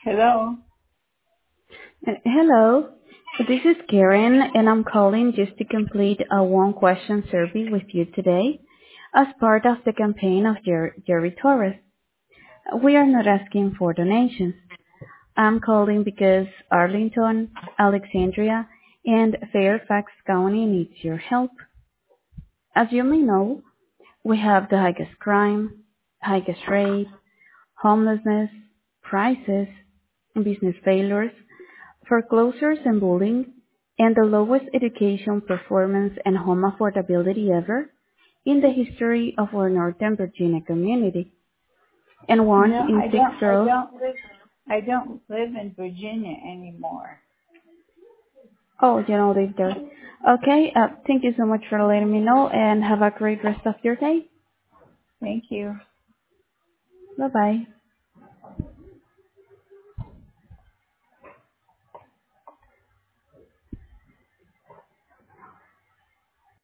Hello. Hello, this is Karen, and I'm calling just to complete a one-question survey with you today as part of the campaign of Jerry Torres. We are not asking for donations. I'm calling because Arlington, Alexandria, and Fairfax County needs your help. As you may know, we have the highest crime, highest rate, homelessness, prices, business failures, foreclosures and bullying, and the lowest education performance and home affordability ever in the history of our Northern Virginia community. And You one know, in I six don't, I girls. don't live, I don't live in Virginia anymore. Oh, you don't live there. Okay, thank you so much for letting me know and have a great rest of your day. Thank you. Bye bye.